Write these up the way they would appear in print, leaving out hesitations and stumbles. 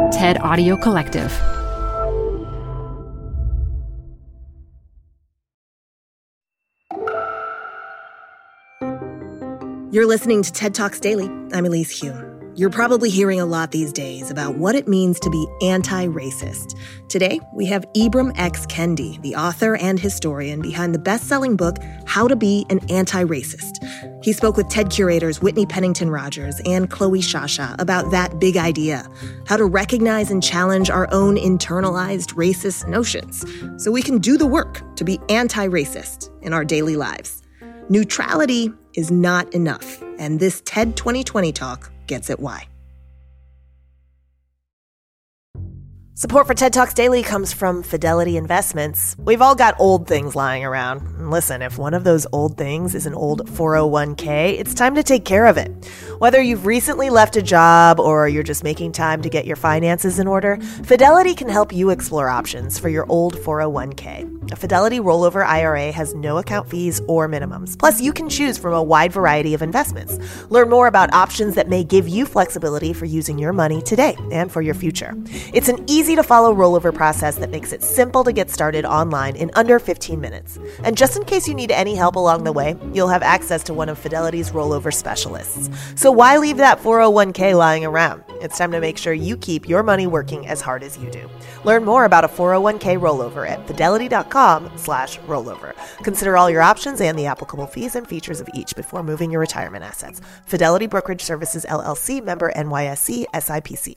TED Audio Collective. You're listening to TED Talks Daily. I'm Elise Hume. You're probably hearing a lot these days about what it means to be anti-racist. Today, we have Ibram X. Kendi, the author and historian behind the best-selling book, How to Be an Anti-Racist. He spoke with TED curators Whitney Pennington Rogers and Chloe Shasha about that big idea, how to recognize and challenge our own internalized racist notions so we can do the work to be anti-racist in our daily lives. Neutrality is not enough, and this TED 2020 talk gets it why. Support for TED Talks Daily comes from Fidelity Investments. We've all got old things lying around. And listen, if one of those old things is an old 401k, it's time to take care of it. Whether you've recently left a job or you're just making time to get your finances in order, Fidelity can help you explore options for your old 401k. A Fidelity rollover IRA has no account fees or minimums. Plus, you can choose from a wide variety of investments. Learn more about options that may give you flexibility for using your money today and for your future. It's an easy-to-follow rollover process that makes it simple to get started online in under 15 minutes. And just in case you need any help along the way, you'll have access to one of Fidelity's rollover specialists. So why leave that 401k lying around? It's time to make sure you keep your money working as hard as you do. Learn more about a 401k rollover at fidelity.com/rollover. Consider all your options and the applicable fees and features of each before moving your retirement assets. Fidelity Brokerage Services, LLC, member NYSE, SIPC.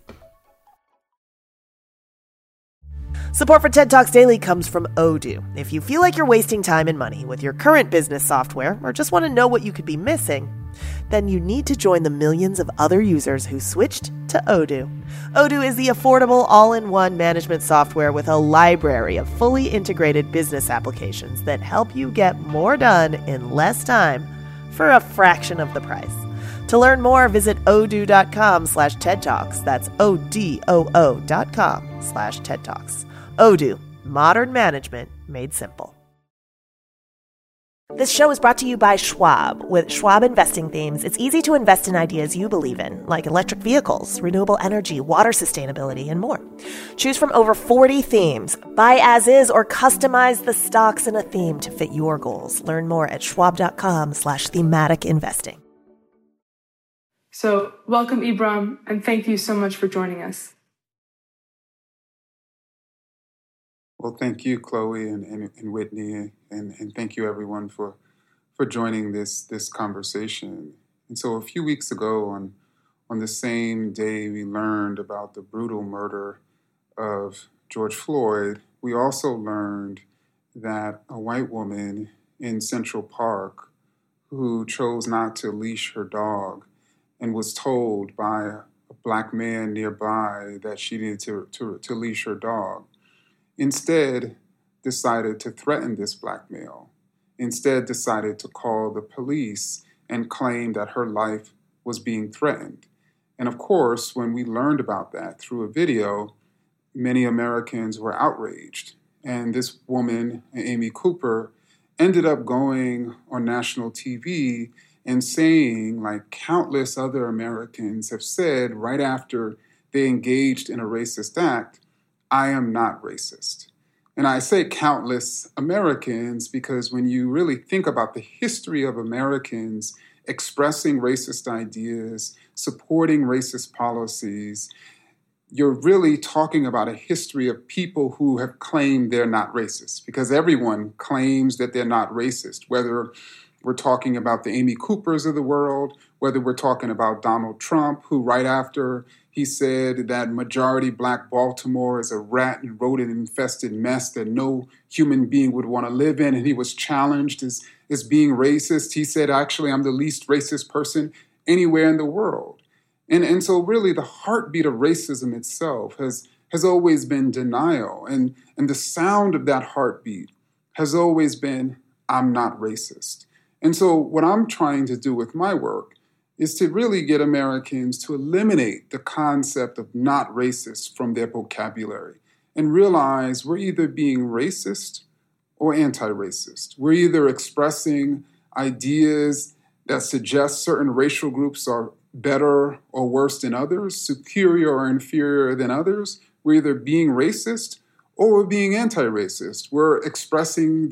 Support for TED Talks Daily comes from Odoo. If you feel like you're wasting time and money with your current business software or just want to know what you could be missing, then you need to join the millions of other users who switched to Odoo. Odoo is the affordable all-in-one management software with a library of fully integrated business applications that help you get more done in less time for a fraction of the price. To learn more, visit odoo.com/TED Talks. That's ODOO.com/TED Talks. Odoo, modern management made simple. This show is brought to you by Schwab. With Schwab investing themes, it's easy to invest in ideas you believe in, like electric vehicles, renewable energy, water sustainability, and more. Choose from over 40 themes. Buy as is or customize the stocks in a theme to fit your goals. Learn more at schwab.com/thematic investing. So, welcome, Ibram, and thank you so much for joining us. Well, thank you, Chloe and Whitney, and thank you, everyone, for joining this conversation. And so a few weeks ago, on the same day we learned about the brutal murder of George Floyd, we also learned that a white woman in Central Park who chose not to leash her dog and was told by a black man nearby that she needed to leash her dog, instead decided to threaten this black male, instead decided to call the police and claim that her life was being threatened. And of course, when we learned about that through a video, many Americans were outraged. And this woman, Amy Cooper, ended up going on national TV and saying, like countless other Americans have said right after they engaged in a racist act, I am not racist. And I say countless Americans because when you really think about the history of Americans expressing racist ideas, supporting racist policies, you're really talking about a history of people who have claimed they're not racist, because everyone claims that they're not racist, whether we're talking about the Amy Coopers of the world, whether we're talking about Donald Trump, who right after he said that majority black Baltimore is a rat and rodent-infested mess that no human being would want to live in, and he was challenged as being racist. He said, actually, I'm the least racist person anywhere in the world. And so really the heartbeat of racism itself has always been denial. And the sound of that heartbeat has always been, I'm not racist. And so what I'm trying to do with my work is to really get Americans to eliminate the concept of not racist from their vocabulary and realize we're either being racist or anti-racist. We're either expressing ideas that suggest certain racial groups are better or worse than others, superior or inferior than others. We're either being racist or we're being anti-racist. We're expressing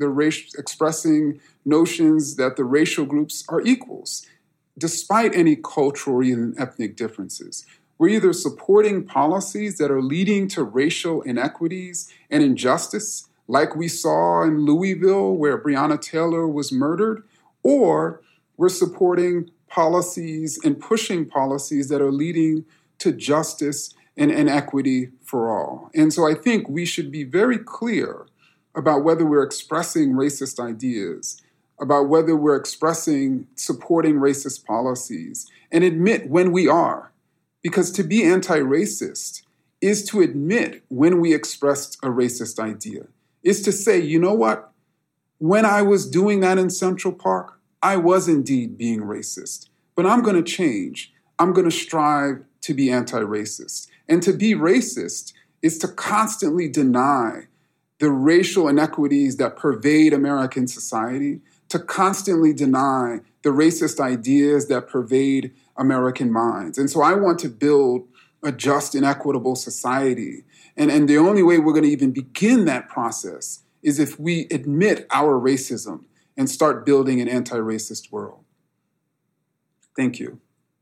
notions that the racial groups are equals, despite any cultural and ethnic differences. We're either supporting policies that are leading to racial inequities and injustice, like we saw in Louisville, where Breonna Taylor was murdered, or we're supporting policies and pushing policies that are leading to justice and equity for all. And so I think we should be very clear about whether we're expressing racist ideas, about whether we're supporting racist policies, and admit when we are. Because to be anti-racist is to admit when we expressed a racist idea, is to say, you know what? When I was doing that in Central Park, I was indeed being racist, but I'm going to change. I'm going to strive to be anti-racist. And to be racist is to constantly deny the racial inequities that pervade American society, to constantly deny the racist ideas that pervade American minds. And so I want to build a just and equitable society. And the only way we're going to even begin that process is if we admit our racism and start building an anti-racist world. Thank you.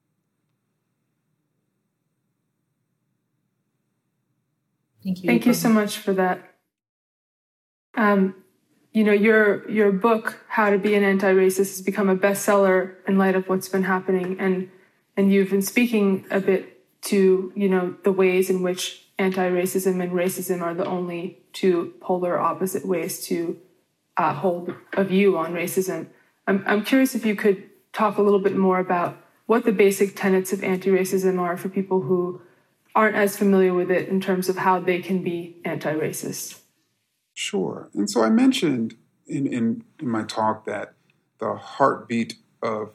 Thank you. Thank you so much for that. Your book, How to Be an Anti-Racist, has become a bestseller in light of what's been happening. And you've been speaking a bit to, the ways in which anti-racism and racism are the only two polar opposite ways to hold a view on racism. I'm curious if you could talk a little bit more about what the basic tenets of anti-racism are for people who aren't as familiar with it in terms of how they can be anti-racist. Sure. And so I mentioned in my talk that the heartbeat of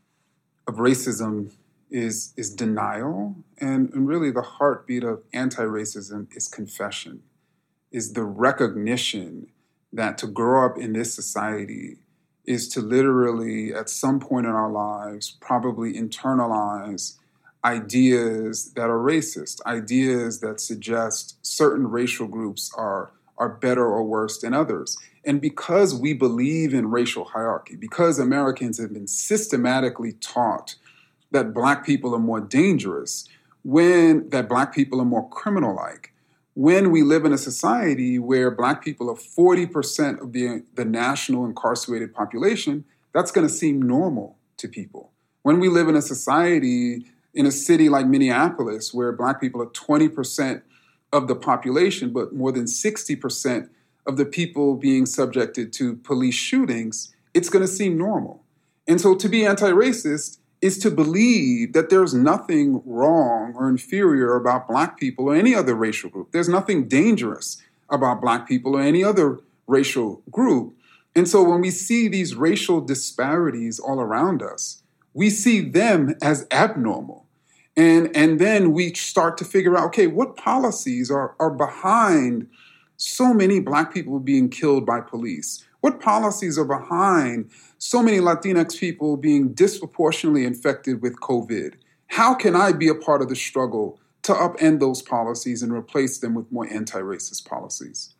racism is denial. And really the heartbeat of anti-racism is confession, is the recognition that to grow up in this society is to literally, at some point in our lives, probably internalize ideas that are racist, ideas that suggest certain racial groups are better or worse than others. And because we believe in racial hierarchy, because Americans have been systematically taught that Black people are more dangerous, that Black people are more criminal-like, when we live in a society where Black people are 40% of the national incarcerated population, that's going to seem normal to people. When we live in a society, in a city like Minneapolis, where Black people are 20% of the population, but more than 60% of the people being subjected to police shootings, it's going to seem normal. And so to be anti-racist is to believe that there's nothing wrong or inferior about Black people or any other racial group. There's nothing dangerous about Black people or any other racial group. And so when we see these racial disparities all around us, we see them as abnormal. And then we start to figure out, okay, what policies are behind so many Black people being killed by police? What policies are behind so many Latinx people being disproportionately infected with COVID? How can I be a part of the struggle to upend those policies and replace them with more anti-racist policies?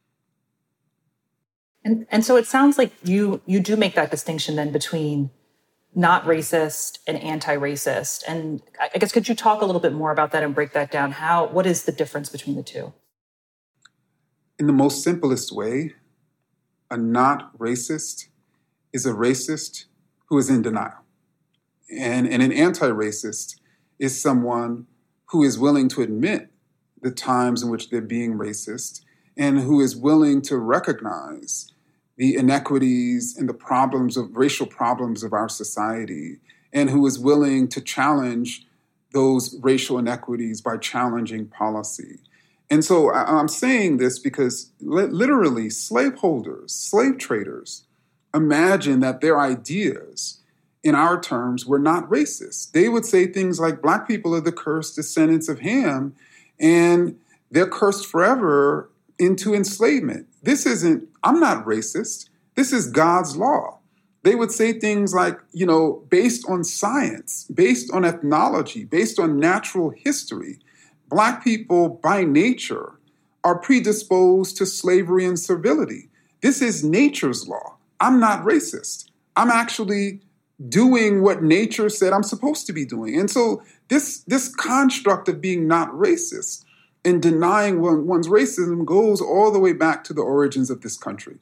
And so it sounds like you do make that distinction then between not racist and anti-racist. And I guess could you talk a little bit more about that and break that down? What is the difference between the two? In the most simplest way, a not racist is a racist who is in denial. And an anti-racist is someone who is willing to admit the times in which they're being racist and who is willing to recognize the inequities and the racial problems of our society, and who is willing to challenge those racial inequities by challenging policy. And so I'm saying this because literally slaveholders, slave traders, imagine that their ideas in our terms were not racist. They would say things like Black people are the cursed descendants of Ham and they're cursed forever into enslavement. I'm not racist. This is God's law. They would say things like, based on science, based on ethnology, based on natural history, Black people by nature are predisposed to slavery and servility. This is nature's law. I'm not racist. I'm actually doing what nature said I'm supposed to be doing. And so this construct of being not racist and denying one's racism goes all the way back to the origins of this country.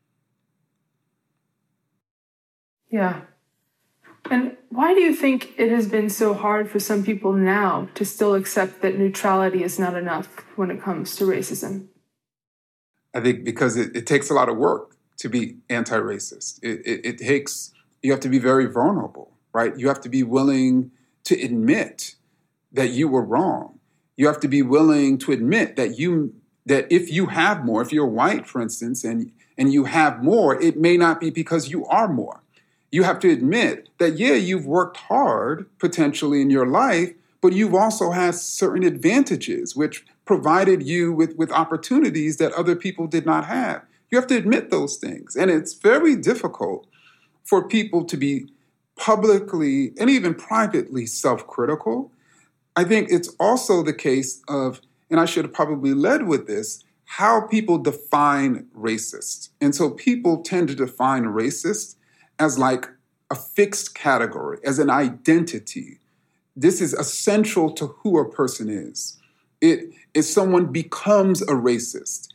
Yeah. And why do you think it has been so hard for some people now to still accept that neutrality is not enough when it comes to racism? I think because it takes a lot of work to be anti-racist. You have to be very vulnerable, right? You have to be willing to admit that you were wrong. You have to be willing to admit that if you have more, if you're white, for instance, and you have more, it may not be because you are more. You have to admit that, you've worked hard potentially in your life, but you've also had certain advantages which provided you with opportunities that other people did not have. You have to admit those things. And it's very difficult for people to be publicly and even privately self-critical. I think it's also the case of, and I should have probably led with this, how people define racist. And so people tend to define racist as like a fixed category, as an identity. This is essential to who a person is. If someone becomes a racist.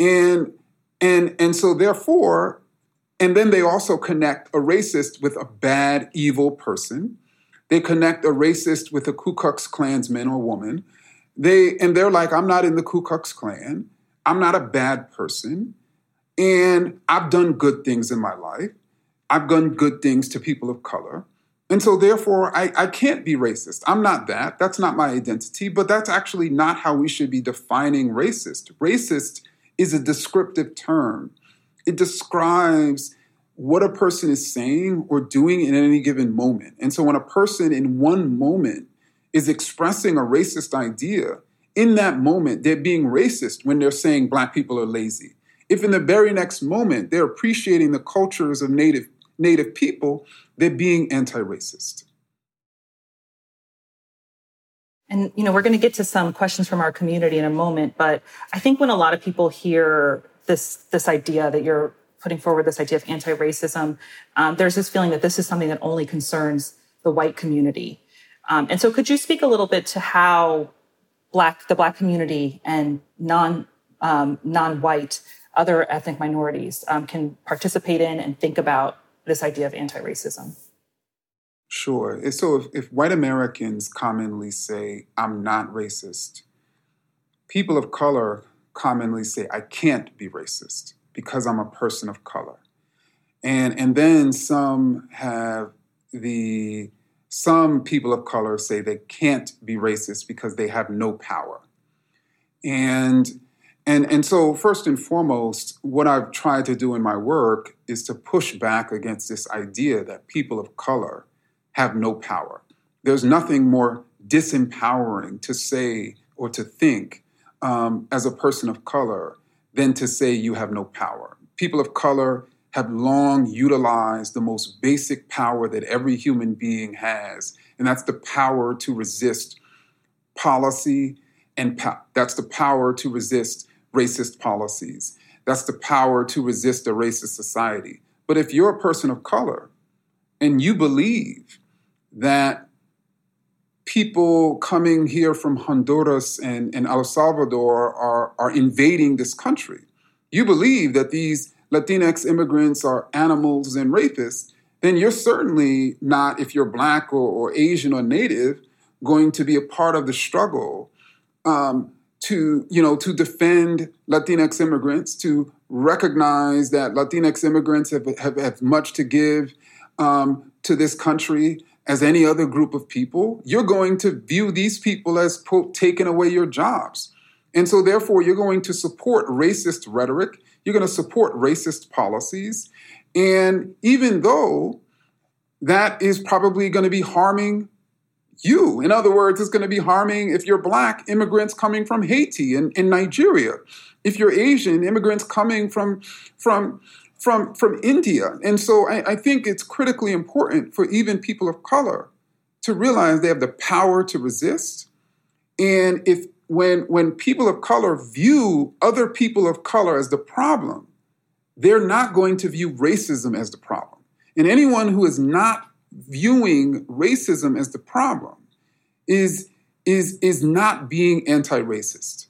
And so therefore, and then they also connect a racist with a bad, evil person. They connect a racist with a Ku Klux Klansman or woman. They're like, I'm not in the Ku Klux Klan. I'm not a bad person. And I've done good things in my life. I've done good things to people of color. And so therefore, I can't be racist. I'm not that. That's not my identity. But that's actually not how we should be defining racist. Racist is a descriptive term. It describes what a person is saying or doing in any given moment. And so when a person in one moment is expressing a racist idea, in that moment, they're being racist when they're saying Black people are lazy. If in the very next moment, they're appreciating the cultures of Native people, they're being anti-racist. And, we're going to get to some questions from our community in a moment, but I think when a lot of people hear this idea that you're putting forward, this idea of anti-racism, there's this feeling that this is something that only concerns the white community. And so could you speak a little bit to how the Black community and non-white, other ethnic minorities can participate in and think about this idea of anti-racism? Sure. So if white Americans commonly say, I'm not racist, people of color commonly say, I can't be racist because I'm a person of color. And then some people of color say they can't be racist because they have no power. And so first and foremost, what I've tried to do in my work is to push back against this idea that people of color have no power. There's nothing more disempowering to say or to think as a person of color than to say you have no power. People of color have long utilized the most basic power that every human being has, and that's the power to resist policy, and that's the power to resist racist policies. That's the power to resist a racist society. But if you're a person of color and you believe that people coming here from Honduras and El Salvador are invading this country, you believe that these Latinx immigrants are animals and rapists, then you're certainly not, if you're Black or Asian or Native, going to be a part of the struggle to defend Latinx immigrants, to recognize that Latinx immigrants have much to give to this country as any other group of people. You're going to view these people as, quote, taking away your jobs. And so therefore, you're going to support racist rhetoric. You're going to support racist policies. And even though that is probably going to be harming you, in other words, it's going to be harming, if you're Black, immigrants coming from Haiti and Nigeria. If you're Asian, immigrants coming from from India. And so I think it's critically important for even people of color to realize they have the power to resist. And when people of color view other people of color as the problem, they're not going to view racism as the problem. And anyone who is not viewing racism as the problem is not being anti-racist.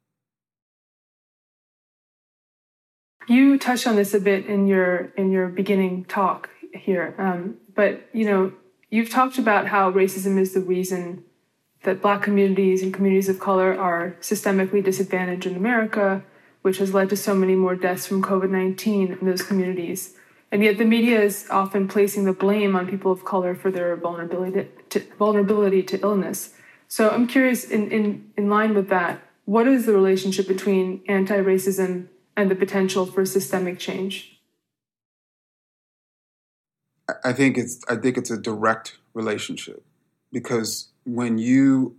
You touched on this a bit in your beginning talk here, but you've talked about how racism is the reason that Black communities and communities of color are systemically disadvantaged in America, which has led to so many more deaths from COVID-19 in those communities. And yet the media is often placing the blame on people of color for their vulnerability to illness. So I'm curious, in line with that, what is the relationship between anti-racism and the potential for systemic change? I think it's a direct relationship, because when you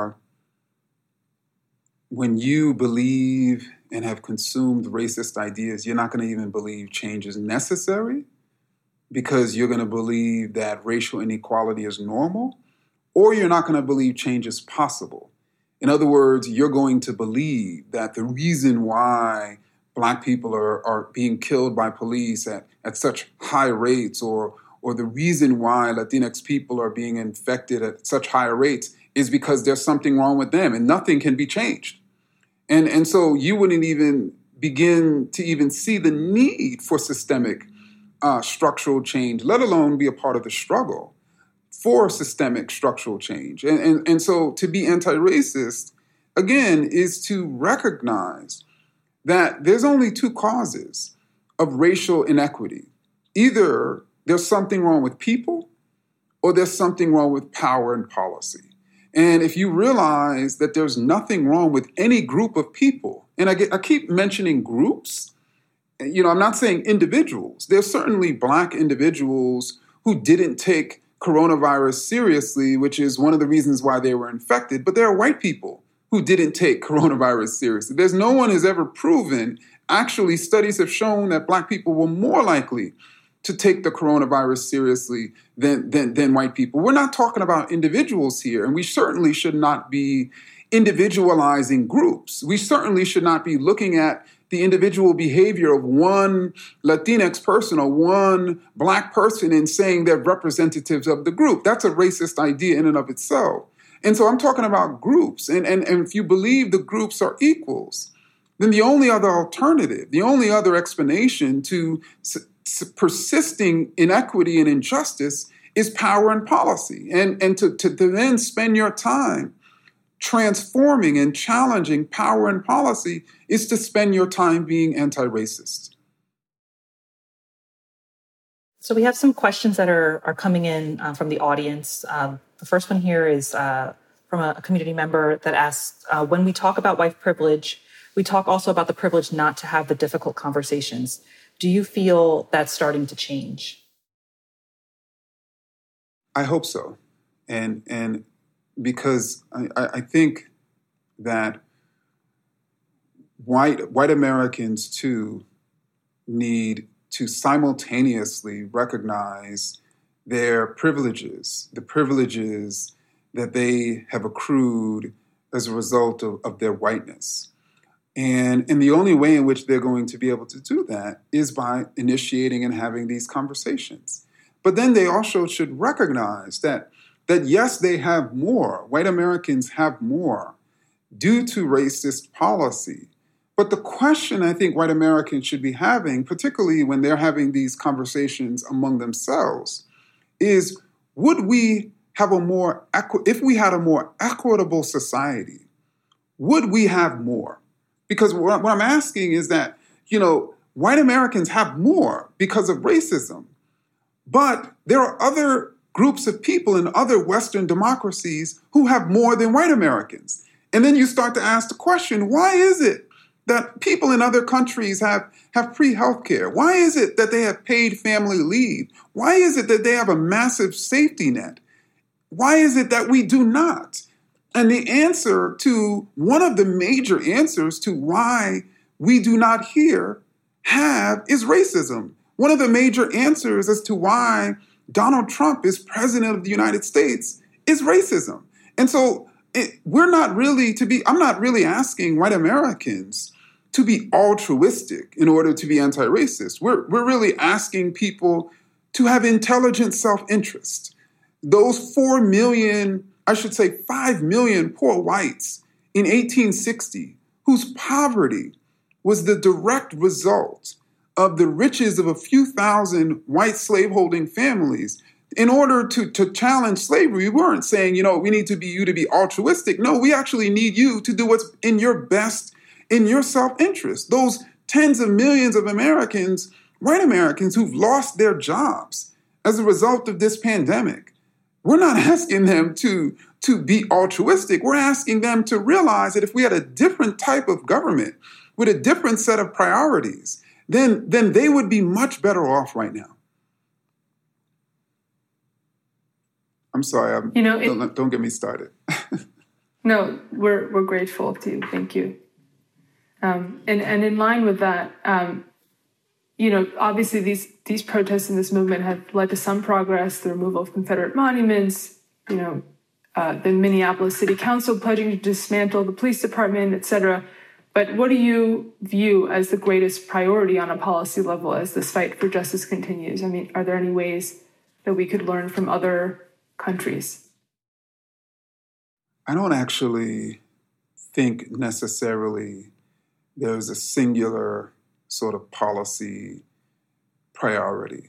believe and have consumed racist ideas, you're not going to even believe change is necessary, because you're going to believe that racial inequality is normal, or you're not going to believe change is possible. In other words, you're going to believe that the reason why Black people are being killed by police at such high rates, or the reason why Latinx people are being infected at such high rates is because there's something wrong with them and nothing can be changed. And so you wouldn't even begin to even see the need for systemic structural change, let alone be a part of the struggle for systemic structural change. And so to be anti-racist, again, is to recognize that there's only two causes of racial inequity. Either there's something wrong with people, or there's something wrong with power and policy. And if you realize that there's nothing wrong with any group of people, and I keep mentioning groups, I'm not saying individuals. There's certainly Black individuals who didn't take coronavirus seriously, which is one of the reasons why they were infected, but there are white people who didn't take coronavirus seriously. There's no one has ever proven, actually studies have shown that Black people were more likely to take the coronavirus seriously than white people. We're not talking about individuals here, and we certainly should not be individualizing groups. We certainly should not be looking at the individual behavior of one Latinx person or one Black person and saying they're representatives of the group. That's a racist idea in and of itself. And so I'm talking about groups. And if you believe the groups are equals, then the only other alternative, the only other explanation to persisting inequity and injustice is power and policy. And to then spend your time transforming and challenging power and policy is to spend your time being anti-racist. So we have some questions that are coming in from the audience. The first one here is from a community member that asks, when we talk about white privilege, we talk also about the privilege not to have the difficult conversations. Do you feel that's starting to change? I hope so. And because I think that white Americans too need to simultaneously recognize their privileges, the privileges that they have accrued as a result of their whiteness. And the only way in which they're going to be able to do that is by initiating and having these conversations. But then they also should recognize that yes, they have more. White Americans have more due to racist policy. But the question I think white Americans should be having, particularly when they're having these conversations among themselves, is would we have if we had a more equitable society, would we have more? Because what I'm asking is that, white Americans have more because of racism, but there are other groups of people in other Western democracies who have more than white Americans. And then you start to ask the question, why is it that people in other countries have free healthcare? Why is it that they have paid family leave? Why is it that they have a massive safety net? Why is it that we do not? And the answer to one of the major answers to why we do not here have is racism. One of the major answers as to why Donald Trump is president of the United States is racism. And so I'm not really asking white Americans to be altruistic in order to be anti-racist. We're really asking people to have intelligent self-interest. Those 5 million poor whites in 1860, whose poverty was the direct result of the riches of a few thousand white slaveholding families. In order to challenge slavery, we weren't saying, we need you to be altruistic. No, we actually need you to do what's in your self-interest. Those tens of millions of Americans, white Americans who've lost their jobs as a result of this pandemic, we're not asking them to be altruistic. We're asking them to realize that if we had a different type of government with a different set of priorities, then they would be much better off right now. I'm sorry. Don't get me started. No, we're grateful to you. Thank you. And in line with that, obviously these protests and this movement have led to some progress, the removal of Confederate monuments, the Minneapolis City Council pledging to dismantle the police department, et cetera. But what do you view as the greatest priority on a policy level as this fight for justice continues? I mean, are there any ways that we could learn from other countries? I don't actually think necessarily there's a singular sort of policy priority.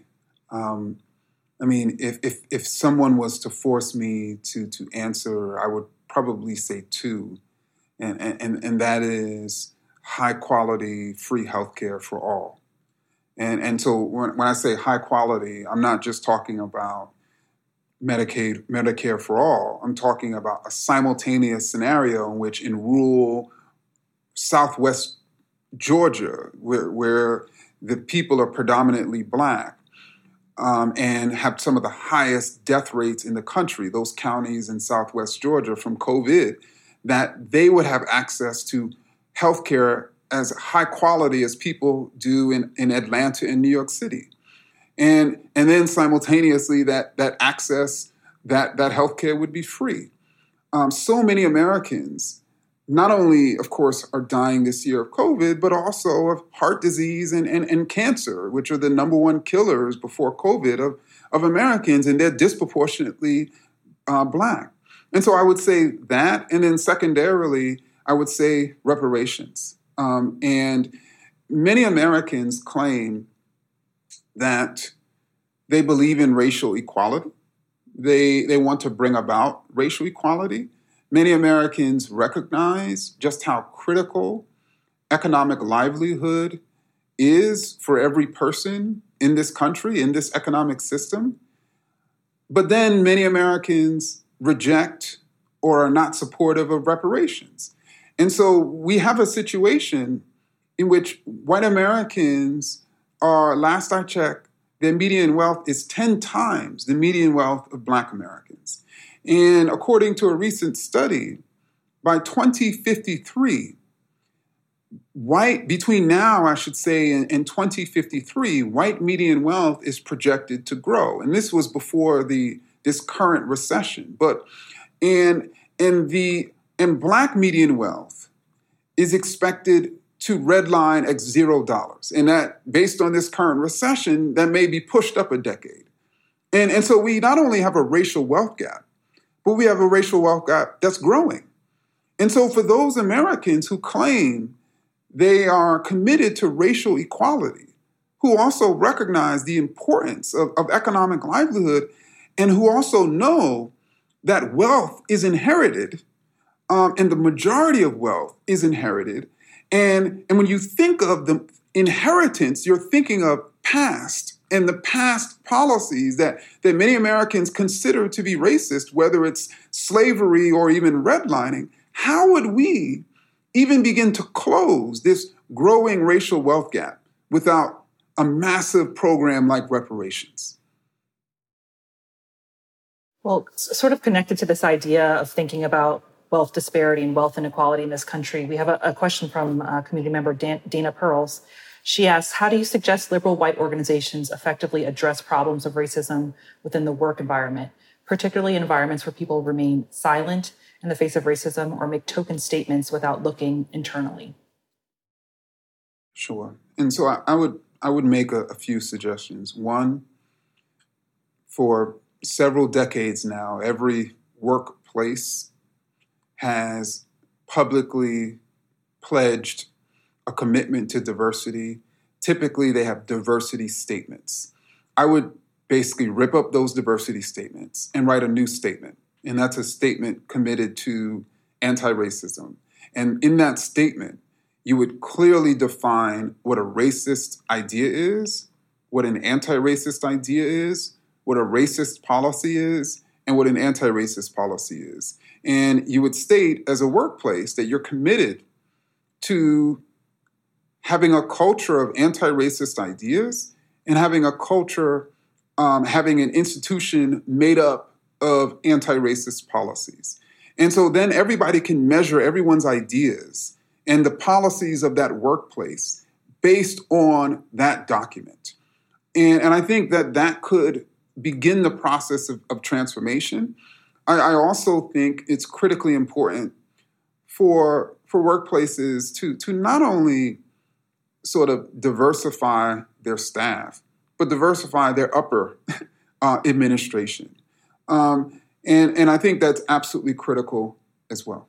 If someone was to force me to answer, I would probably say two, and that is high quality free healthcare for all. And so when I say high quality, I'm not just talking about Medicare for all. I'm talking about a simultaneous scenario in which in rural Southwest Georgia, where the people are predominantly Black and have some of the highest death rates in the country, those counties in Southwest Georgia from COVID, that they would have access to healthcare as high quality as people do in Atlanta and New York City. And then simultaneously that access, that healthcare would be free. So many Americans, not only, of course, are dying this year of COVID, but also of heart disease and cancer, which are the number one killers before COVID of Americans, and they're disproportionately Black. And so I would say that, and then secondarily, I would say reparations. And many Americans claim that they believe in racial equality. They want to bring about racial equality. Many Americans recognize just how critical economic livelihood is for every person in this country, in this economic system. But then many Americans reject or are not supportive of reparations. And so we have a situation in which white Americans are, last I checked, their median wealth is 10 times the median wealth of Black Americans. And according to a recent study, by 2053, between now, I should say, and 2053, white median wealth is projected to grow. And this was before this current recession. But and Black median wealth is expected to redline at $0. And that, based on this current recession, that may be pushed up a decade. And so we not only have a racial wealth gap, but we have a racial wealth gap that's growing. And so for those Americans who claim they are committed to racial equality, who also recognize the importance of economic livelihood, and who also know that wealth is inherited, and the majority of wealth is inherited. And when you think of the inheritance, you're thinking of past and the past policies that many Americans consider to be racist, whether it's slavery or even redlining. How would we even begin to close this growing racial wealth gap without a massive program like reparations? Well, sort of connected to this idea of thinking about wealth disparity and wealth inequality in this country, we have a question from community member Dana Pearls. She asks, how do you suggest liberal white organizations effectively address problems of racism within the work environment, particularly in environments where people remain silent in the face of racism or make token statements without looking internally? Sure. And so I would make a few suggestions. One, for several decades now, every workplace has publicly pledged a commitment to diversity. Typically, they have diversity statements. I would basically rip up those diversity statements and write a new statement. And that's a statement committed to anti-racism. And in that statement, you would clearly define what a racist idea is, what an anti-racist idea is, what a racist policy is, and what an anti-racist policy is. And you would state as a workplace that you're committed to having a culture of anti-racist ideas and having a culture, having an institution made up of anti-racist policies. And so then everybody can measure everyone's ideas and the policies of that workplace based on that document. And I think that could begin the process of transformation. I also think it's critically important for workplaces to not only sort of diversify their staff, but diversify their upper administration. And I think that's absolutely critical as well.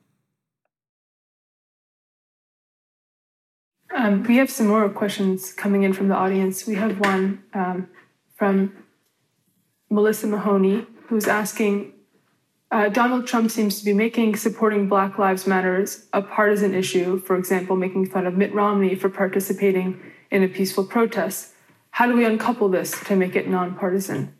We have some more questions coming in from the audience. We have one from Melissa Mahoney, who's asking, Donald Trump seems to be making supporting Black Lives Matter a partisan issue, for example, making fun of Mitt Romney for participating in a peaceful protest. How do we uncouple this to make it nonpartisan?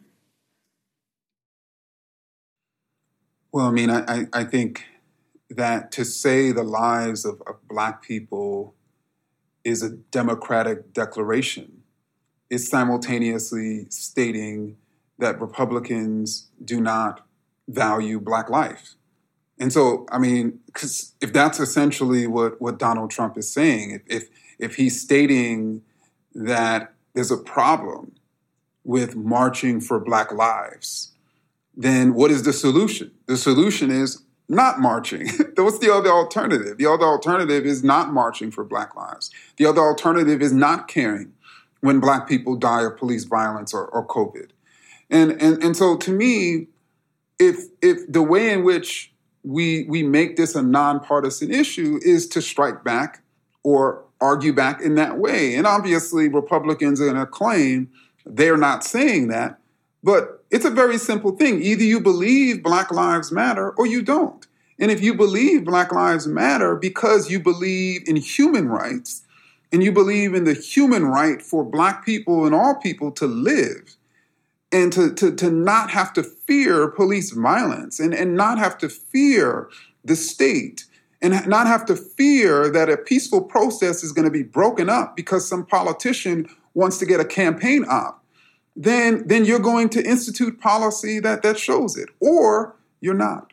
Well, I mean, I think that to say the lives of Black people is a democratic declaration is simultaneously stating that Republicans do not value Black life. And so, I mean, because if that's essentially what Donald Trump is saying, if he's stating that there's a problem with marching for Black lives, then what is the solution? The solution is not marching. What's the other alternative? The other alternative is not marching for Black lives. The other alternative is not caring when Black people die of police violence or COVID. And so to me, if the way in which we make this a nonpartisan issue is to strike back or argue back in that way. And obviously Republicans are going to claim they're not saying that, but it's a very simple thing. Either you believe Black Lives Matter or you don't. And if you believe Black Lives Matter because you believe in human rights and you believe in the human right for Black people and all people to live and to not have to fear police violence and not have to fear the state and not have to fear that a peaceful process is going to be broken up because some politician wants to get a campaign op, then you're going to institute policy that shows it, or you're not.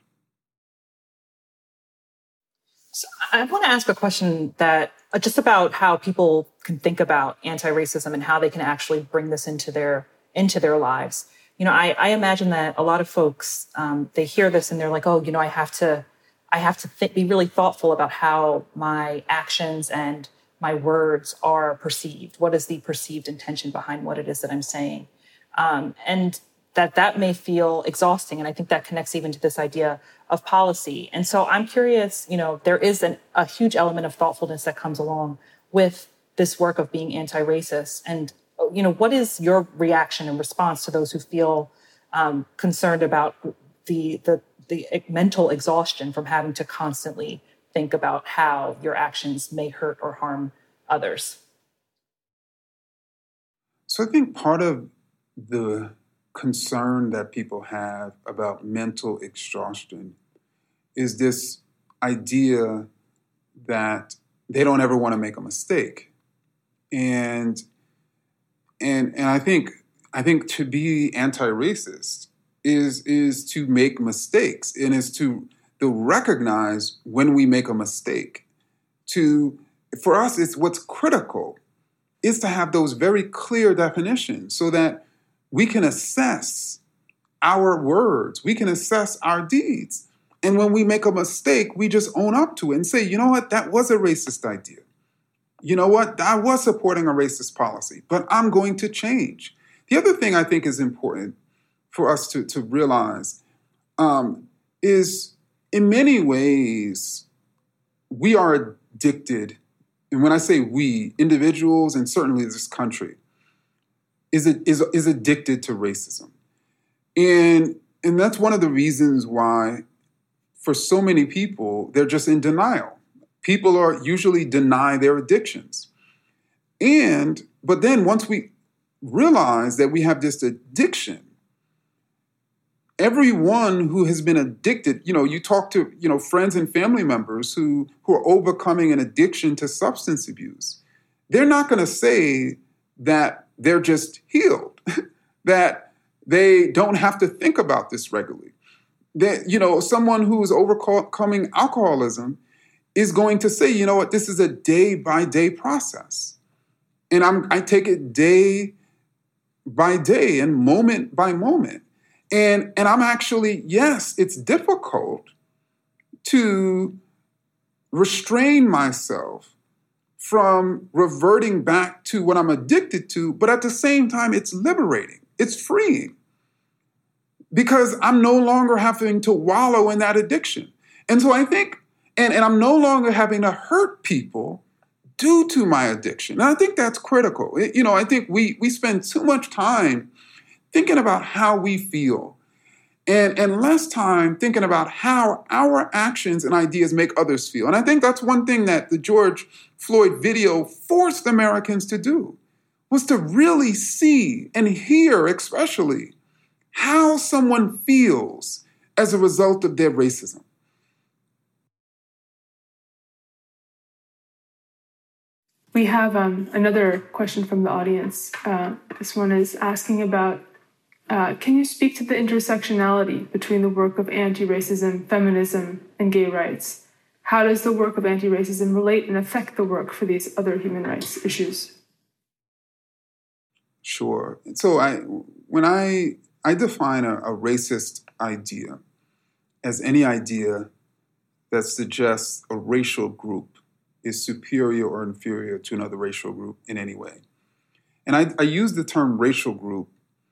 So I want to ask a question that just about how people can think about anti-racism and how they can actually bring this into their lives. You know, I imagine that a lot of folks, they hear this and they're like, oh, you know, I have to be really thoughtful about how my actions and my words are perceived. What is the perceived intention behind what it is that I'm saying? And that may feel exhausting. And I think that connects even to this idea of policy. And so I'm curious, you know, there is a huge element of thoughtfulness that comes along with this work of being anti-racist. And, you know, what is your reaction and response to those who feel concerned about the mental exhaustion from having to constantly think about how your actions may hurt or harm others? So I think part of the concern that people have about mental exhaustion is this idea that they don't ever want to make a mistake. And I think to be anti-racist is to make mistakes and is to recognize when we make a mistake. For us, it's what's critical is to have those very clear definitions so that we can assess our words, we can assess our deeds. And when we make a mistake, we just own up to it and say, you know what, that was a racist idea. You know what, I was supporting a racist policy, but I'm going to change. The other thing I think is important for us to realize is in many ways, we are addicted. And when I say we, individuals and certainly this country is addicted to racism. And that's one of the reasons why for so many people, they're just in denial. People are usually deny their addictions. But then once we realize that we have this addiction, everyone who has been addicted, you talk to, friends and family members who are overcoming an addiction to substance abuse. They're not going to say that they're just healed, that they don't have to think about this regularly. That, someone who is overcoming alcoholism is going to say, you know what, this is a day-by-day process. And I take it day by day and moment by moment. And I'm actually, yes, it's difficult to restrain myself from reverting back to what I'm addicted to, but at the same time, it's liberating. It's freeing. Because I'm no longer having to wallow in that addiction. And so I think, and I'm no longer having to hurt people due to my addiction. And I think that's critical. I think we spend too much time thinking about how we feel and less time thinking about how our actions and ideas make others feel. And I think that's one thing that the George Floyd video forced Americans to do, was to really see and hear, especially, how someone feels as a result of their racism. We have another question from the audience. This one is asking about, can you speak to the intersectionality between the work of anti-racism, feminism, and gay rights? How does the work of anti-racism relate and affect the work for these other human rights issues? Sure. So when I define a racist idea as any idea that suggests a racial group is superior or inferior to another racial group in any way. And I use the term racial group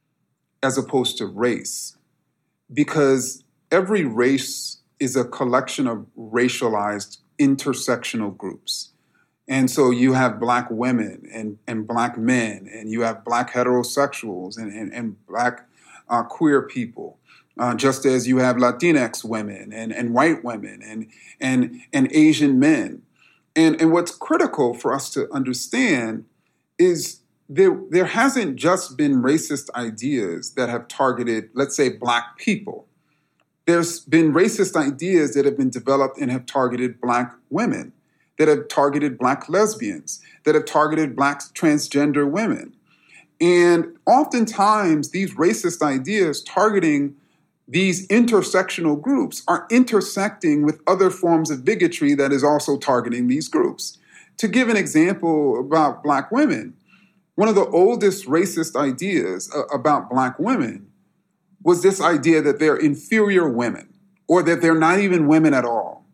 as opposed to race because every race is a collection of racialized intersectional groups. And so you have Black women and Black men, and you have Black heterosexuals and Black queer people, just as you have Latinx women and white women and Asian men. And what's critical for us to understand is there hasn't just been racist ideas that have targeted, let's say, Black people. There's been racist ideas that have been developed and have targeted Black women, that have targeted Black lesbians, that have targeted Black transgender women. And oftentimes, these racist ideas targeting these intersectional groups are intersecting with other forms of bigotry that is also targeting these groups. To give an example about Black women, one of the oldest racist ideas about Black women was this idea that they're inferior women, or that they're not even women at all,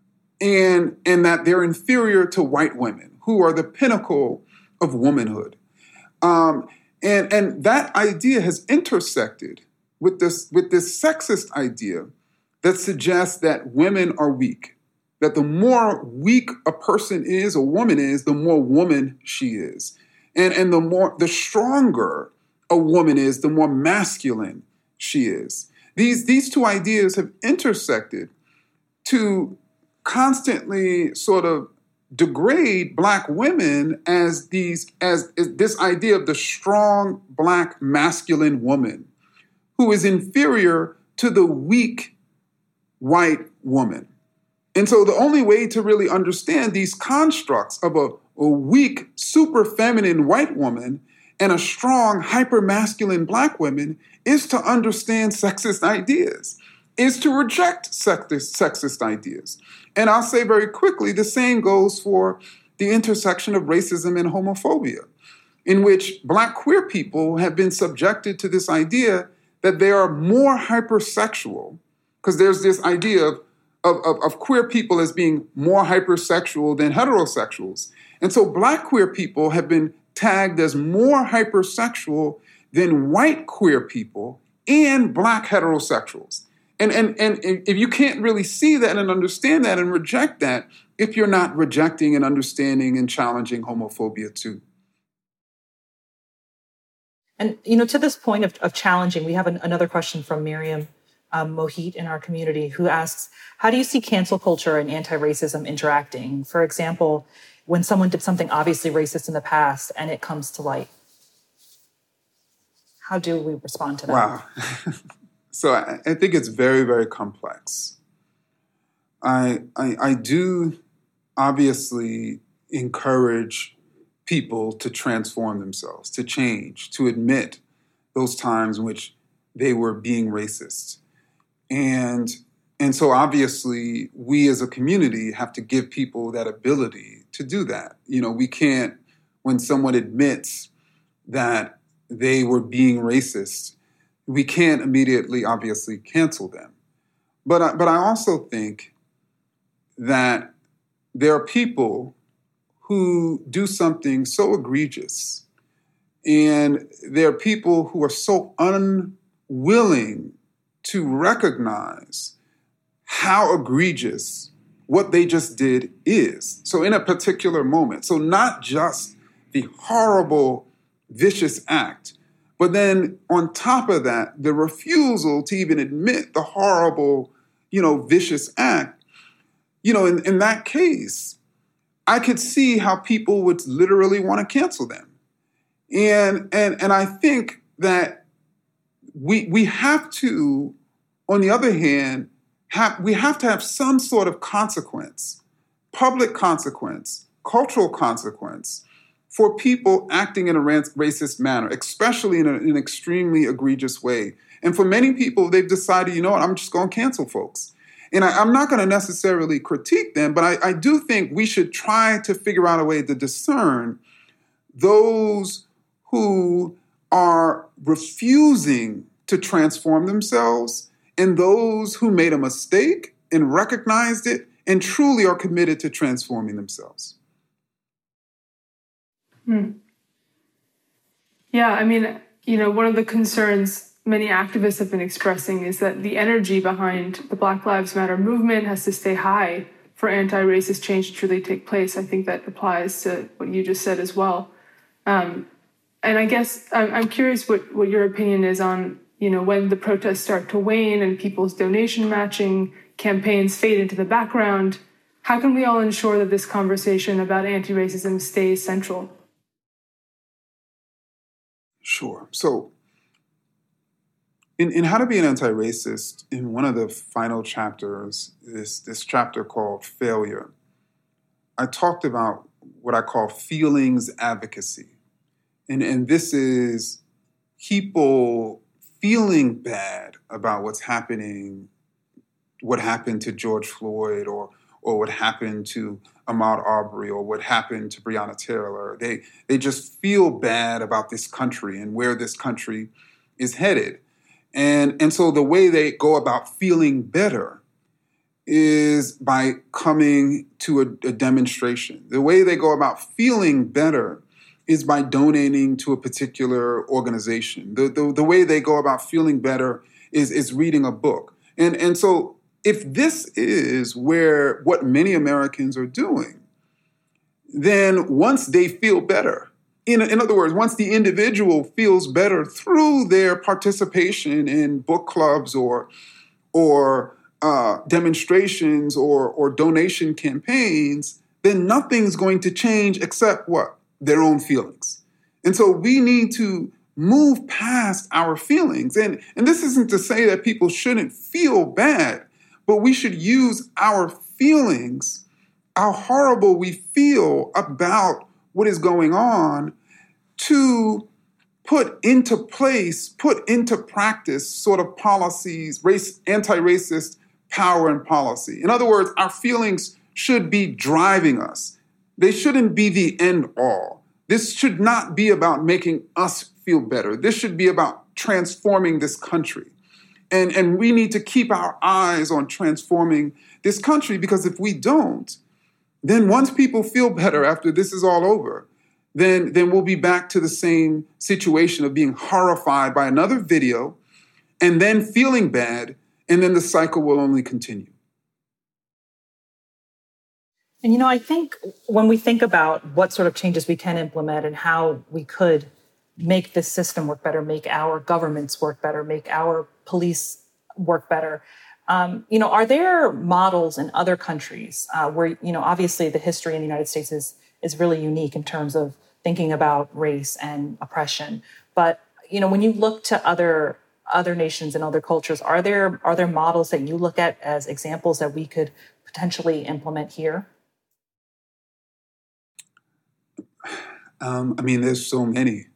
and that they're inferior to white women, who are the pinnacle of womanhood. And that idea has intersected with this sexist idea that suggests that women are weak, that the more weak a person is, a woman is, the more woman she is. And the stronger a woman is, the more masculine she is. These two ideas have intersected to constantly sort of degrade Black women as this idea of the strong Black masculine woman who is inferior to the weak white woman. And so the only way to really understand these constructs of a weak, super feminine white woman and a strong, hyper-masculine Black woman is to understand sexist ideas, is to reject sexist ideas. And I'll say very quickly, the same goes for the intersection of racism and homophobia. in which Black queer people have been subjected to this idea that they are more hypersexual, because there's this idea of queer people as being more hypersexual than heterosexuals. And so Black queer people have been tagged as more hypersexual than white queer people and Black heterosexuals. And if you can't really see that and understand that and reject that, if you're not rejecting and understanding and challenging homophobia too. And, to this point of challenging, we have another question from Miriam Mohit in our community who asks, how do you see cancel culture and anti-racism interacting? For example, when someone did something obviously racist in the past and it comes to light. How do we respond to that? Wow. So I think it's very, very complex. I do obviously encourage people to transform themselves, to change, to admit those times in which they were being racist. And so obviously we as a community have to give people that ability to do that. We can't, when someone admits that they were being racist, we can't immediately obviously cancel them. But I also think that there are people who do something so egregious, and there are people who are so unwilling to recognize how egregious what they just did is. So in a particular moment, so not just the horrible, vicious act, but then on top of that, the refusal to even admit the horrible, vicious act. In that case, I could see how people would literally want to cancel them. And I think that we have to, on the other hand, we have to have some sort of consequence, public consequence, cultural consequence for people acting in a racist manner, especially in an extremely egregious way. And for many people, they've decided, I'm just going to cancel folks. And I'm not going to necessarily critique them, but I do think we should try to figure out a way to discern those who are refusing to transform themselves and those who made a mistake and recognized it and truly are committed to transforming themselves. Yeah, one of the concerns many activists have been expressing is that the energy behind the Black Lives Matter movement has to stay high for anti-racist change to truly take place. I think that applies to what you just said as well. And I guess I'm curious what your opinion is on, when the protests start to wane and people's donation matching campaigns fade into the background, how can we all ensure that this conversation about anti-racism stays central? Sure. So in How to Be an Anti-Racist, in one of the final chapters, this chapter called Failure, I talked about what I call feelings advocacy. And this is people feeling bad about what's happening, what happened to George Floyd or what happened to Ahmaud Arbery or what happened to Breonna Taylor. They just feel bad about this country and where this country is headed. And so the way they go about feeling better is by coming to a demonstration. The way they go about feeling better is by donating to a particular organization. The way they go about feeling better is reading a book. And so if this is what many Americans are doing, then once they feel better, in other words, once the individual feels better through their participation in book clubs or demonstrations or donation campaigns, then nothing's going to change except what? Their own feelings. And so we need to move past our feelings. And this isn't to say that people shouldn't feel bad, but we should use our feelings, how horrible we feel about what is going on, to put into practice sort of policies, anti-racist power and policy. In other words, our feelings should be driving us. They shouldn't be the end all, This should not be about making us feel better. This should be about transforming this country. And we need to keep our eyes on transforming this country, because if we don't, then once people feel better after this is all over, then we'll be back to the same situation of being horrified by another video and then feeling bad, and then the cycle will only continue. And, I think when we think about what sort of changes we can implement and how we could make this system work better, make our governments work better, make our police work better, are there models in other countries where, obviously the history in the United States is really unique in terms of thinking about race and oppression. But, when you look to other nations and other cultures, are there models that you look at as examples that we could potentially implement here? There's so many.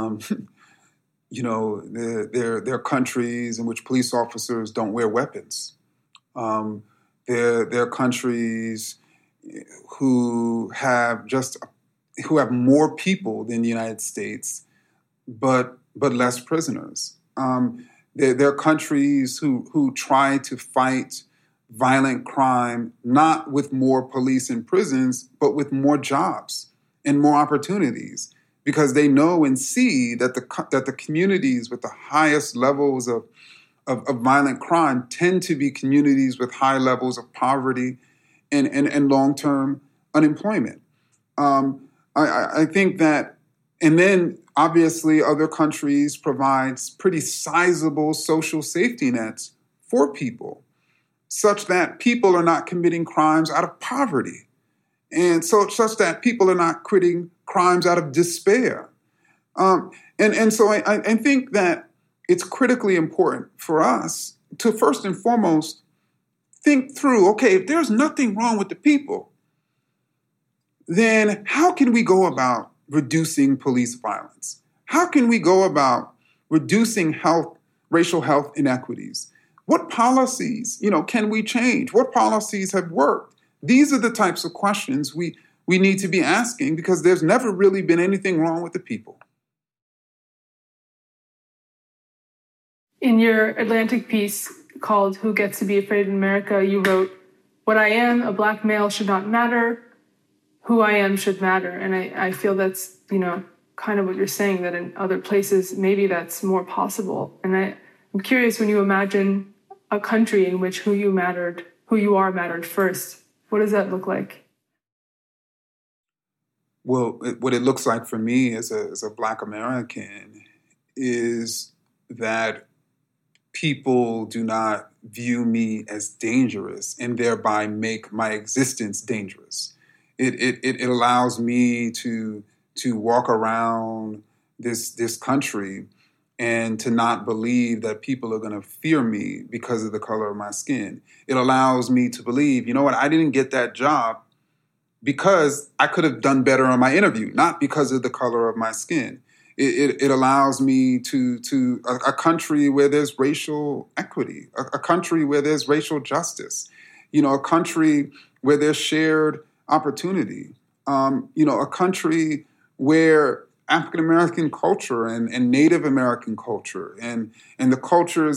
There are countries in which police officers don't wear weapons. There are countries who have more people than the United States, but less prisoners. There are countries who try to fight violent crime not with more police and prisons, but with more jobs and more opportunities, because they know and see that the communities with the highest levels of violent crime tend to be communities with high levels of poverty and long-term unemployment. I think that, and then obviously other countries provides pretty sizable social safety nets for people, such that people are not committing crimes out of poverty, and such that people are not committing crimes out of despair. And so I think that it's critically important for us to first and foremost think through, okay, if there's nothing wrong with the people, then how can we go about reducing police violence? How can we go about reducing racial health inequities? What policies, can we change? What policies have worked? These are the types of questions we need to be asking, because there's never really been anything wrong with the people. In your Atlantic piece called "Who Gets to Be Afraid in America," you wrote, "What I am, a Black male, should not matter. Who I am should matter." And I feel that's, kind of what you're saying, that in other places, maybe that's more possible. And I'm curious, when you imagine a country in which who you are mattered first, what does that look like? Well, what it looks like for me as a Black American is that people do not view me as dangerous and thereby make my existence dangerous. It allows me to walk around this country and to not believe that people are going to fear me because of the color of my skin. It allows me to believe, I didn't get that job because I could have done better on my interview, not because of the color of my skin. It allows me to a country where there's racial equity, a country where there's racial justice, a country where there's shared opportunity, a country where African-American culture and Native American culture and the cultures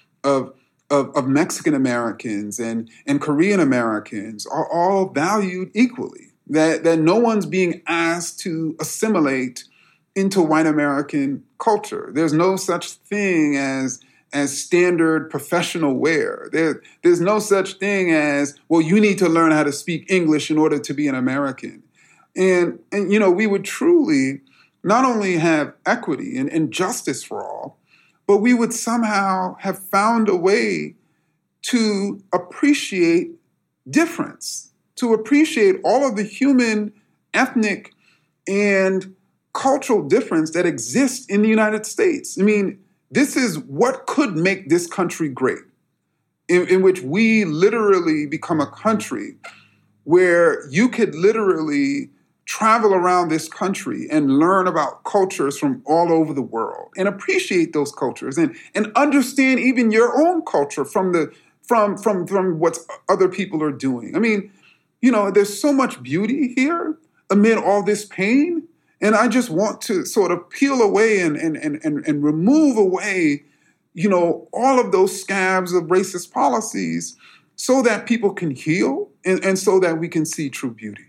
of Mexican Americans and Korean Americans are all valued equally, that no one's being asked to assimilate into white American culture. There's no such thing as standard professional wear. There's no such thing as, well, you need to learn how to speak English in order to be an American. And we would truly not only have equity and justice for all, but we would somehow have found a way to appreciate difference, to appreciate all of the human, ethnic, and cultural difference that exists in the United States. This is what could make this country great, in which we literally become a country where you could literally travel around this country and learn about cultures from all over the world and appreciate those cultures and understand even your own culture from what other people are doing. There's so much beauty here amid all this pain. And I just want to sort of peel away and remove away, all of those scabs of racist policies so that people can heal and so that we can see true beauty.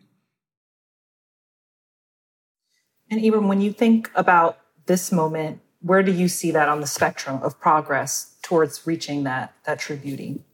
And Ibram, when you think about this moment, where do you see that on the spectrum of progress towards reaching that true beauty?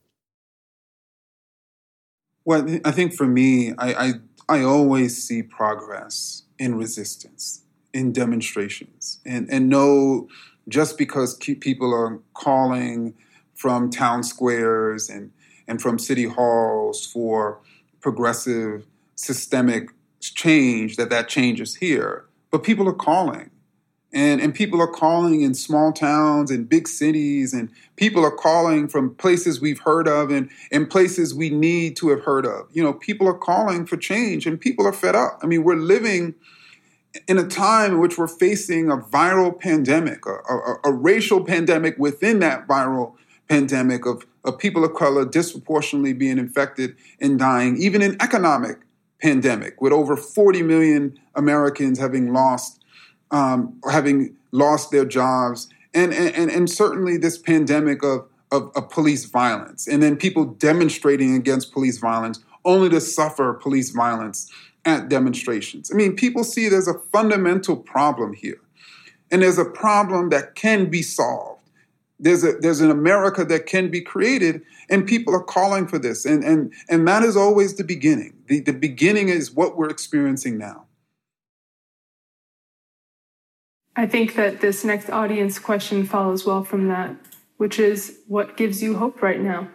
Well, I think for me, I always see progress in resistance, in demonstrations, and know just because people are calling from town squares and from city halls for progressive, systemic change, that change is here. But people are calling. And people are calling in small towns and big cities, and people are calling from places we've heard of and places we need to have heard of. People are calling for change, and people are fed up. I mean, we're living in a time in which we're facing a viral pandemic, a racial pandemic within that viral pandemic of people of color disproportionately being infected and dying, even an economic pandemic with over 40 million Americans having lost their jobs, and certainly this pandemic of police violence, and then people demonstrating against police violence only to suffer police violence at demonstrations. I mean, people see there's a fundamental problem here, and there's a problem that can be solved. There's an America that can be created, and people are calling for this, and that is always the beginning. The beginning is what we're experiencing now. I think that this next audience question follows well from that, which is, what gives you hope right now?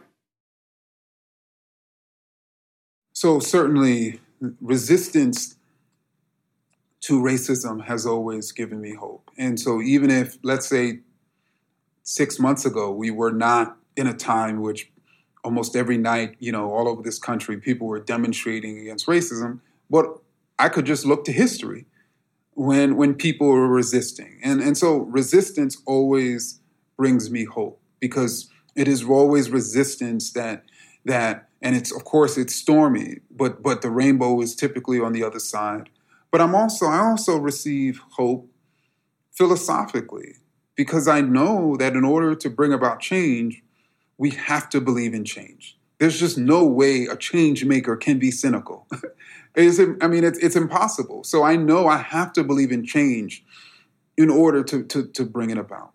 So certainly resistance to racism has always given me hope. And so even if, let's say, 6 months ago, we were not in a time which almost every night, all over this country, people were demonstrating against racism, but I could just look to history when people were resisting. And so resistance always brings me hope, because it is always resistance that and it's, of course, it's stormy, but the rainbow is typically on the other side. But I also receive hope philosophically, because I know that in order to bring about change, we have to believe in change. There's just no way a change maker can be cynical. It's impossible. So I know I have to believe in change in order to bring it about.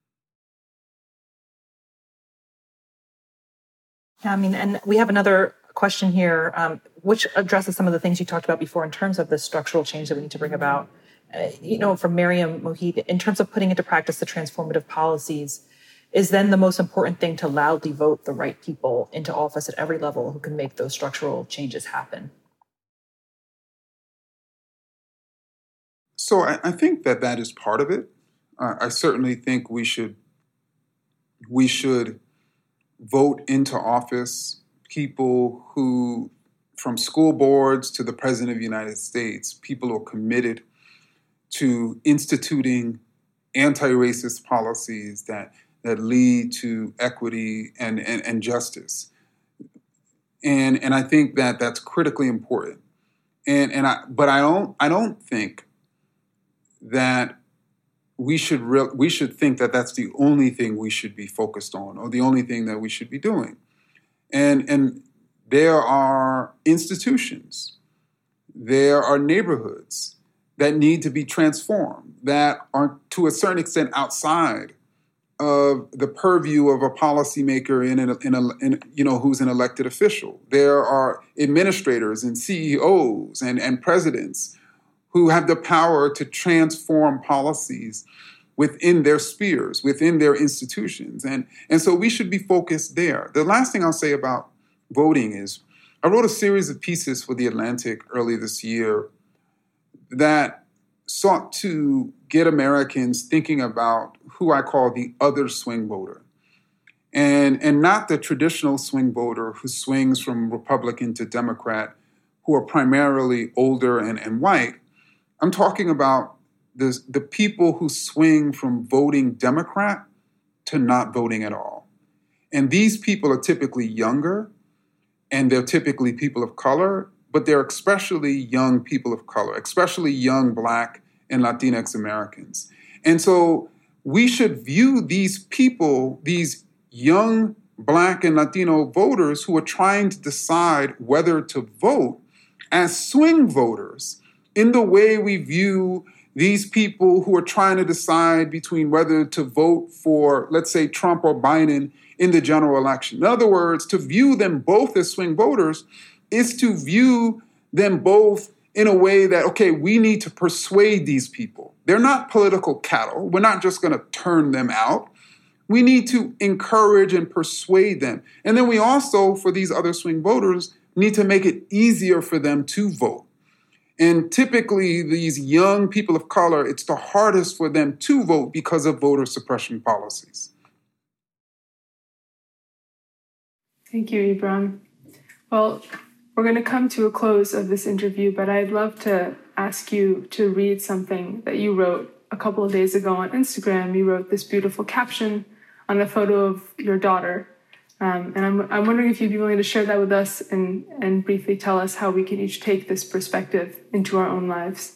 Yeah, and we have another question here, which addresses some of the things you talked about before in terms of the structural change that we need to bring about. From Mariam Mohit, in terms of putting into practice the transformative policies, is then the most important thing to loudly vote the right people into office at every level who can make those structural changes happen? So I think that is part of it. I certainly think we should vote into office people who, from school boards to the President of the United States, people who are committed to instituting anti-racist policies that lead to equity and justice. And I think that that's critically important. But I don't think that we should think that that's the only thing we should be focused on, or the only thing that we should be doing. And there are institutions, there are neighborhoods that need to be transformed, that are to a certain extent outside of the purview of a policymaker who's an elected official. There are administrators and CEOs and presidents who have the power to transform policies within their spheres, within their institutions. And so we should be focused there. The last thing I'll say about voting is, I wrote a series of pieces for The Atlantic early this year that sought to get Americans thinking about who I call the other swing voter. And not the traditional swing voter who swings from Republican to Democrat, who are primarily older and white. I'm talking about the people who swing from voting Democrat to not voting at all. And these people are typically younger, and they're typically people of color, but they're especially young people of color, especially young Black and Latinx Americans. And so we should view these people, these young Black and Latino voters who are trying to decide whether to vote, as swing voters in the way we view these people who are trying to decide between whether to vote for, let's say, Trump or Biden in the general election. In other words, to view them both as swing voters is to view them both in a way that, okay, we need to persuade these people. They're not political cattle. We're not just going to turn them out. We need to encourage and persuade them. And then we also, for these other swing voters, need to make it easier for them to vote. And typically, these young people of color, it's the hardest for them to vote because of voter suppression policies. Thank you, Ibram. Well, we're going to come to a close of this interview, but I'd love to ask you to read something that you wrote a couple of days ago on Instagram. You wrote this beautiful caption on a photo of your daughter. And I'm wondering if you'd be willing to share that with us and briefly tell us how we can each take this perspective into our own lives.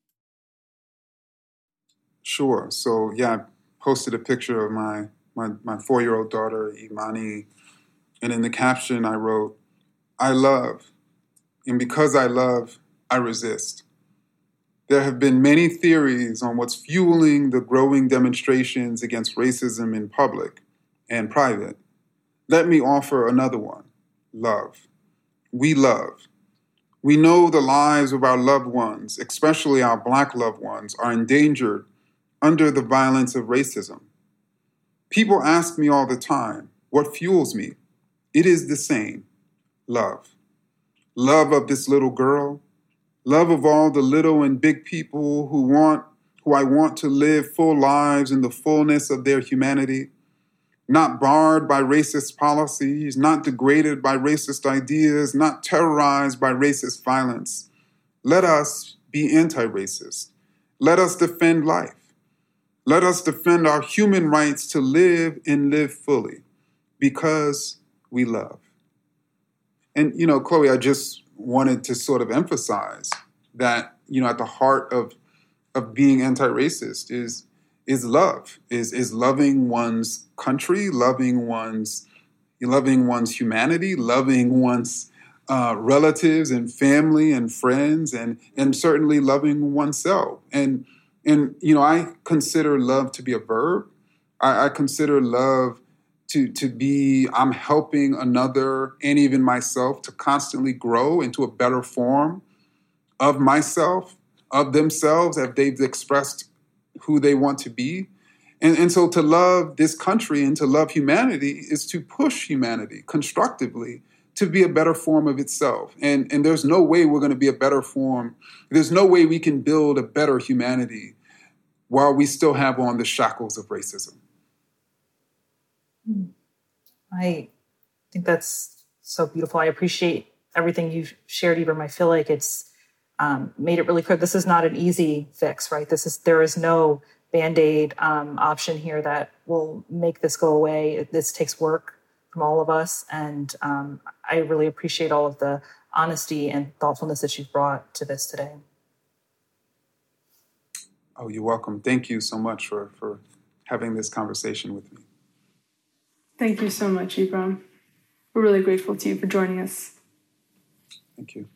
Sure. So, I posted a picture of my 4-year-old daughter, Imani, and in the caption I wrote, "I love, and because I love, I resist." There have been many theories on what's fueling the growing demonstrations against racism in public and private. Let me offer another one: love. We love. We know the lives of our loved ones, especially our Black loved ones, are endangered under the violence of racism. People ask me all the time, what fuels me? It is the same: love. Love of this little girl. Love of all the little and big people who I want to live full lives in the fullness of their humanity, not barred by racist policies, not degraded by racist ideas, not terrorized by racist violence. Let us be anti-racist. Let us defend life. Let us defend our human rights to live and live fully because we love. And, Chloe, I just wanted to sort of emphasize that, at the heart of being anti-racist is love, is loving one's country, loving one's humanity, loving one's relatives and family and friends, and certainly loving oneself. And I consider love to be a verb. I consider love to be, I'm helping another and even myself to constantly grow into a better form of myself, of themselves, as they've expressed who they want to be. And so to love this country and to love humanity is to push humanity constructively to be a better form of itself. And there's no way we're going to be a better form. There's no way we can build a better humanity while we still have on the shackles of racism. I think that's so beautiful. I appreciate everything you've shared, Ibram. I feel like it's made it really clear. This is not an easy fix, right? There is no Band-Aid option here that will make this go away. This takes work from all of us. And I really appreciate all of the honesty and thoughtfulness that you've brought to this today. Oh, you're welcome. Thank you so much for having this conversation with me. Thank you so much, Ibram. We're really grateful to you for joining us. Thank you.